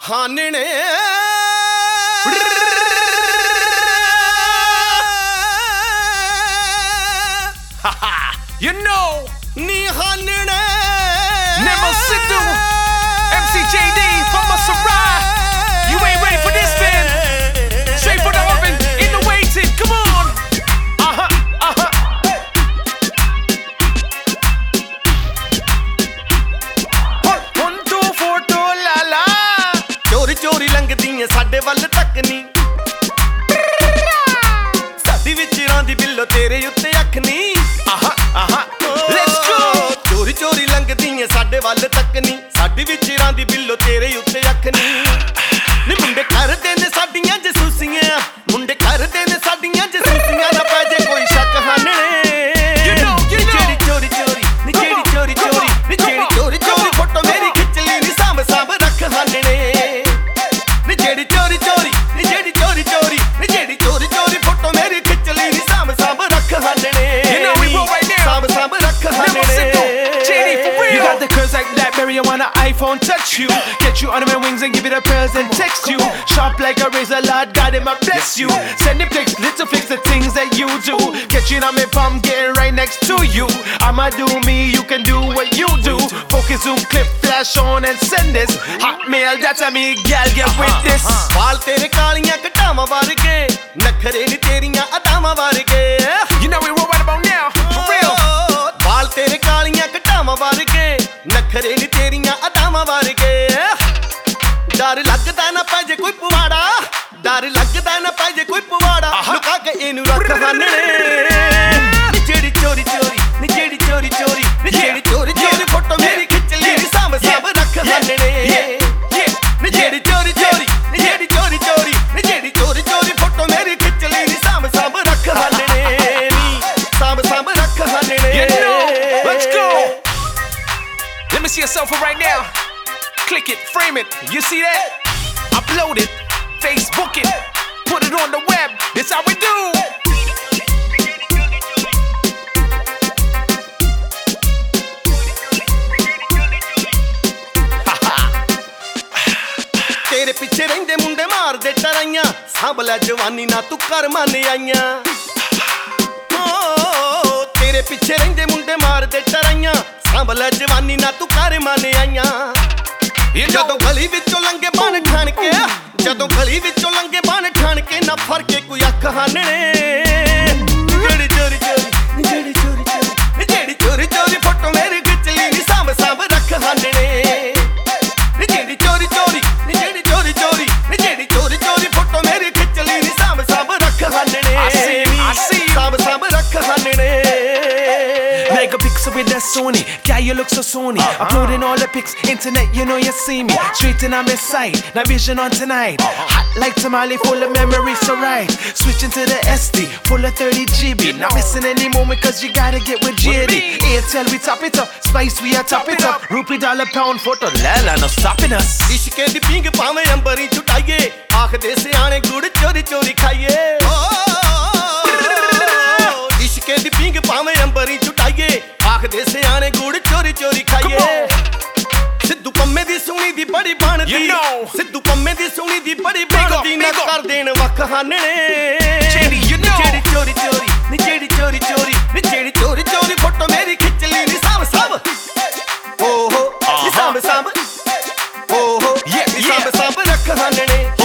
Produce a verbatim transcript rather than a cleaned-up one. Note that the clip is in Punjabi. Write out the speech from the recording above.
ਹਾਨਣੇ You know ਨੀ ਹਾਨਣੇ Nemo Sidhu M C J D from Masarai. You ain't ready for this, man. Straight from the oven, in the waiting, come on. Uh-huh, uh-huh. One, two, four, two, la la. ਚੋਰੀ ਚੋਰੀ ਲੰਘਦੀਆਂ ਸਾਡੇ ਵੱਲ ਤੱਕ ਨੀ ਸਾਡੀ ਵਿਚਰਾਂ ਦੀ ਬਿੱਲੋ ਤੇਰੇ ਉੱਤੇ ਅੱਖ ਨੀ Uh-huh, uh-huh. Let's go. ਚੋਰੀ ਚੋਰੀ ਲੰਘਦੀਆਂ ਸਾਡੇ ਵੱਲ ਤੱਕ ਨੀ ਸਾਡੀ ਵਿਚਰਾਂ ਦੀ ਬਿੱਲੋ ਤੇਰੇ ਉੱਤੇ ਅੱਖ ਨੀ ਨੀ ਮੁੰਡੇ ਕਰਦੇ ਨੇ ਸਾਡੀਆਂ ਜਸੂਸੀਆਂ ਮੁੰਡੇ ਕਰਦੇ ਨੇ ਸਾਡੀਆਂ ਜਸੂਸੀਆਂ ਨਾ ਪੈ ਜੇ ਕੋਈ ਸ਼ੱਕ ਹਾਨਣੇ You know, you know. ਜਿਹੜੀ ਚੋਰੀ ਚੋਰੀ ਨੀ ਜਿਹੜੀ ਚੋਰੀ ਚੋਰੀ ਨੀ ਜਿਹੜੀ ਚੋਰੀ ਚੋਰੀ ਫੋਟੋ ਮੇਰੀ ਖਿੱਚ ਲਈ ਨੀ ਸਾਂਭ ਸਾਂਭ ਰੱਖ ਹਾਨਣੇ ਨੀ ਜਿਹੜੀ ਚੋਰੀ ਚੋਰੀ ਨੀ ਜਿਹੜੀ ਚੋਰੀ ਚੋਰੀ ਨੀ ਜਿਹੜੀ ਚੋਰੀ ਚੋਰੀ ਫੋਟੋ ਮੇਰੀ ਖਿੱਚ ਲਈ ਨੀ ਸਾਂਭ ਸਾਂਭ ਰੱਖ ਹਾਨਣੇ You know we roll right now. ਸਾਂਭ ਸਾਂਭ ਰੱਖ Nemo ਹਾਨਣੇ Sidhu, J D for real. You got the curves like BlackBerry, I wanna iPhone touch you. Get you under my wings and give it a pearls and text you. Sharp like a razor, Lord God, it might bless you. Send the pics, little fix the things that you do. Get you on my palm, getting right next to you. I'ma do me, you can do what you do. Focus, zoom, clip, flash on and send this. Hotmail, that's a me, gal, get with this. ਵਾਲ ਤੇਰੇ ਕਾਲੀਆਂ ਘਟਾਵਾਂ ਵਰਗੇ ਨਖਰੇ ਨੀ ਤੇਰੀਆਂ ਅਦਾਵਾਂ ਵਰਗੇ You know we roll right about now, for real. ਵਾਲ ਤੇਰੇ ਕਾਲੀਆਂ ਘਟਾਵਾਂ ਵਰਗੇ ਨਖਰੇ ਨੀ ਤੇਰੀਆਂ ਅਦਾਵਾਂ ਵਰਗੇ ਡਰ ਲੱਗਦਾ ਨਾ ਪੈ ਜੇ ਕੋਈ ਪਵਾੜਾ ਡਰ ਲੱਗਦਾ ਨਾ ਪੈ ਜੇ ਕੋਈ ਪਵਾੜਾ ਲੁਕਾ ਕੇ ਇਹਨੂੰ ਰੱਖ ਹਾਨਣੇ ਨੀ ਜਿਹੜੀ ਚੋਰੀ ਚੋਰੀ ਨੀ ਜਿਹੜੀ ਚੋਰੀ ਚੋਰੀ ਨੀ ਜਿਹੜੀ ਚੋਰੀ ਚੋਰੀ ਫੋਟੋ ਮੇਰੀ ਖਿੱਚ ਲਈ ਨੀ ਸਾਂਭ ਸਾਂਭ ਰੱਖ ਹਾਨਣੇ ਨੀ ਜਿਹੜੀ ਚੋਰੀ ਚੋਰੀ ਨੀ ਜਿਹੜੀ ਚੋਰੀ ਚੋਰੀ ਨੀ ਜਿਹੜੀ ਚੋਰੀ ਚੋਰੀ ਫੋਟੋ ਮੇਰੀ ਖਿੱਚ ਲਈ ਨੀ ਸਾਂਭ ਸਾਂਭ ਰੱਖ ਹਾਨਣੇ ਨੀ ਸਾਂਭ ਸਾਂਭ ਰੱਖ ਹਾਨਣੇ You know, let's go. Let me see your cell phone right now. Click it, frame it. You see that? Upload it, Facebook it, put it on the web. That's how we do. ਤੇਰੇ ਪਿੱਛੇ ਰਹਿੰਦੇ ਮੁੰਡੇ ਮਾਰਦੇ ਟਰਾਈਆਂ ਸਾਂਭ ਲੈ ਜਵਾਨੀ ਨਾ ਤੂੰ ਕਰ ਮੰਨ ਆਈਆਂ ਓ ਤੇਰੇ ਪਿੱਛੇ ਰਹਿੰਦੇ ਮੁੰਡੇ ਮਾਰਦੇ ਟਰਾਈਆਂ ਸਾਂਭ ਲੈ ਜਵਾਨੀ ਨਾ ਤੂੰ ਕਰ ਮੰਨ ਆਈਆਂ ਜਦੋਂ ਗਲੀ ਵਿੱਚੋਂ ਲੰਘੇ ਬਣ ਠਣ ਕੇ ਜਦੋਂ ਗਲੀ ਵਿੱਚੋਂ ਲੰਘੇ ਬਣ ਠਣ ਕੇ ਨਾ ਫਰਕੇ ਕੋਈ ਅੱਖ ਹਾਨਣੇ ਜਿਹੜੀ ਚੋਰੀ ਚੋਰੀ ਜਿਹੜੀ ਚੋਰੀ ਚੋਰੀ ਜਿਹੜੀ ਚੋਰੀ ਚੋਰੀ ਫੋਟੋ ਮੇਰੀ ਖਿੱਚ ਲਈ ਨੀ ਸਾਂਭ ਸਾਂਭ ਰੱਖ ਹਾਨਣੇ ਨੀ ਜਿਹੜੀ ਚੋਰੀ ਚੋਰੀ ਨੀ ਜਿਹੜੀ ਚੋਰੀ ਚੋਰੀ ਨੀ ਜਿਹੜੀ ਚੋਰੀ ਚੋਰੀ ਫੋਟੋ ਮੇਰੀ ਖਿੱਚ ਲਈ ਨੀ ਸਾਂਭ ਸਾਂਭ ਰੱਖ ਹਾਨਣੇ I see you, I see you. ਸਾਂਭ ਸਾਂਭ ਰੱਖ ਹਾਨਣੇ Mega pixel with that Sony, girl you look so Sony. Uploading all the pics, internet you know you see me. Straight in on my side, now vision on tonight. Hot like tamale, full of memories so right. Switching to the S D, full of thirty G B. Not missing any moment cause you gotta get with J D. Airtel we top it up, Spice we a top it up. Rupee dollar pound photo, lala no stopping us. ਇਸ਼ਕੇ ਦੀ ਪੀਂਗ ਭਾਵੇਂ ਅੰਬਰੀ ਛੁਟਾਈਏ ਆਖਦੇ ਸਿਆਣੇ ਗੁੜ ਚੋਰੀ ਚੋਰੀ ਖਾਈਏ ਇਸ਼ਕੇ ਦੀ ਪੀਂਗ ਭਾਵੇਂ ਅੰਬਰੀ ਛੁਟਾਈਏ ਆਖਦੇ ਸਿਆਣੇ ਗੁੜ ਚੋਰੀ ਚੋਰੀ ਖਾਈਏ ਸਿੱਧੂ ਪੰਮੇ ਦੀ ਸੁਣੀ ਦੀ ਬੜੀ ਬਣਦੀ You know. ਸਿੱਧੂ ਪੰਮੇ ਦੀ ਸੁਣੀ ਦੀ ਬੜੀ ਬਣਦੀ ਨਾ big up. ਕਰ ਦੇਣ ਵੱਖ ਹਾਨਣੇ J D, you know. ਜਿਹੜੀ ਚੋਰੀ ਚੋਰੀ ਨੀ ਜਿਹੜੀ ਚੋਰੀ ਚੋਰੀ ਨੀ ਜਿਹੜੀ ਚੋਰੀ ਚੋਰੀ ਫੋਟੋ ਮੇਰੀ ਖਿੱਚ ਲਈ ਨੀ ਸਾਂਭ ਸਾਂਭ ਓਹੋ ਨੀ ਸਾਂਭ ਸਾਂਭ ਓਹੋ Yeah, ਨੀ ਸਾਂਭ yeah. ਸਾਂਭ ਰੱਖ ਹਾਨਣੇ